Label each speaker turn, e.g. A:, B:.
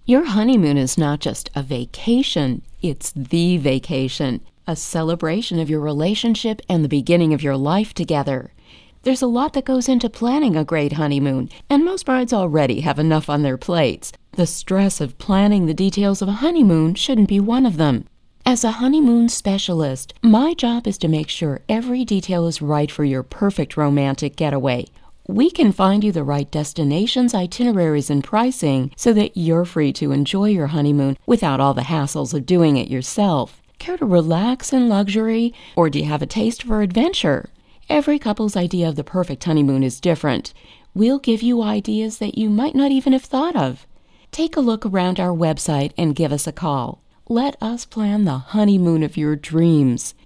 A: Your honeymoon is not just a vacation, it's the vacation, a celebration of your relationship and the beginning of your life together. There's a lot that goes into planning a great honeymoon, and most brides already have enough on their plates. The stress of planning the details of a honeymoon shouldn't be one of them. As a honeymoon specialist, my job is to make sure every detail is right for your perfect romantic getaway. We can find you the right destinations, itineraries, and pricing so that you're free to enjoy your honeymoon without all the hassles of doing it yourself. Care to relax in luxury, or do you have a taste for adventure? Every couple's idea of the perfect honeymoon is different. We'll give you ideas that you might not even have thought of. Take a look around our website and give us a call. Let us plan the honeymoon of your dreams.